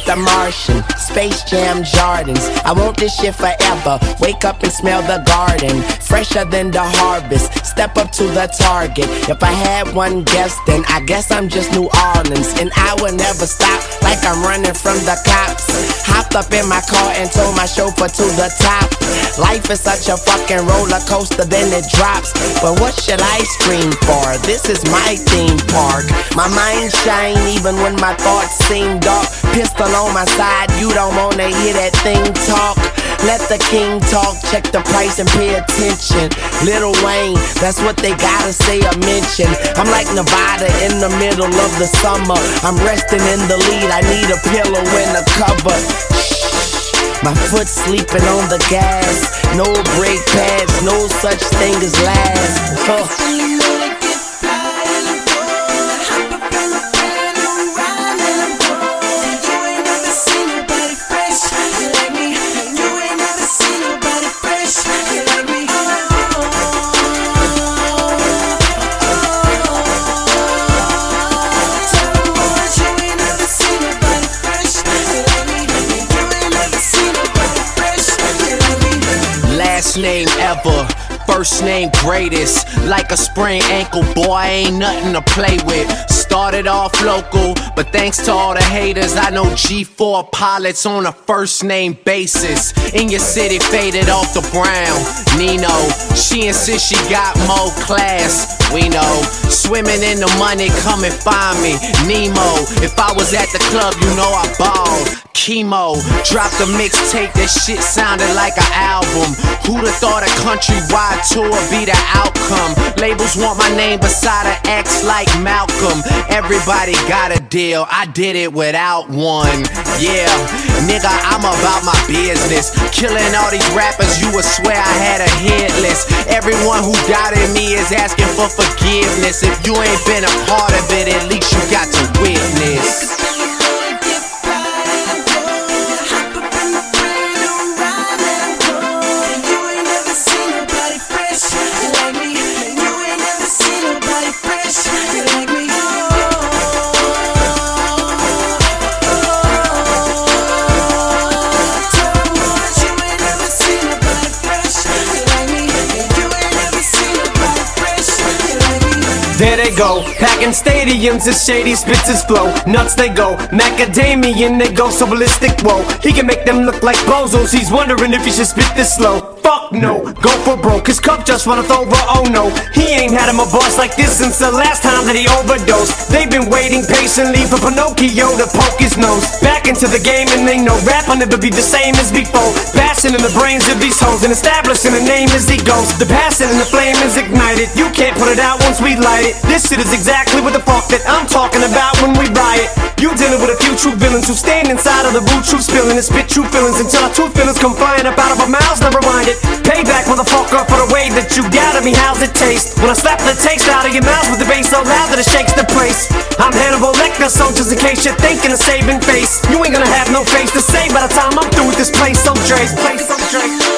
the Martian, Space Jam Jordans. I want this shit forever. Wake up and smell the garden, fresher than the harvest. Step up to the target. If I had one guess, then I guess I'm just New Orleans. And I will never stop like I'm running from the cops. Hopped up in my car and told my chauffeur to the top. Life is such a fucking roller coaster, then it drops. But what should I scream for? This is my theme park. My mind shine even when my thoughts seem dark. Pistol on my side, you don't wanna hear that thing talk. Let the king talk, check the price and pay attention. Lil Wayne, that's what they gotta say or mention. I'm like Nevada in the middle of the summer. I'm resting in the lead, I need a pillow and a cover. My foot sleeping on the gas. No brake pads, no such thing as last. Last name ever, first name greatest. Like a sprained ankle, boy, ain't nothing to play with. Started off local, but thanks to all the haters, I know G4 pilots on a first name basis. In your city, faded off the brown. Nino, she insists she got more class. We know, swimming in the money, come and find me. Nemo, if I was at the club, you know I balled. Chemo, dropped a mixtape, that shit sounded like an album. Who'da thought a countrywide tour be the outcome? Labels want my name beside an X like Malcolm. Everybody got a deal, I did it without one. Yeah, nigga, I'm about my business. Killing all these rappers, you would swear I had a hit list. Everyone who doubted me is asking for forgiveness. If you ain't been a part of it, at least you got to witness. There they go, packing stadiums as shady spits his flow. Nuts they go, macadamian they go so ballistic, whoa. He can make them look like bozos, he's wondering if he should spit this slow. Fuck no, go for broke, his cup just runneth over, oh no. He ain't had him a boss like this since the last time that he overdosed. They've been waiting patiently for Pinocchio to poke his nose back into the game, and they know rap will never be the same as before. Passion in the brains of these hoes and establishing a name as he goes. The passion and the flame is ignited, you can't put it out once we light it. This shit is exactly what the fuck that I'm talking about when we riot. You dealing with a few true villains who stand inside of the boot, truth spilling and spit true feelings until our truth feelings come flying up out of our mouths. Now rewind it. Payback, motherfucker, for the way that you doubted me. How's it taste when I slap the taste out of your mouth with the bass so loud that it shakes the place? I'm Hannibal Lecter, so just in case you're thinking of saving face, you ain't gonna have no face to say by the time I'm through with this place. So Dre,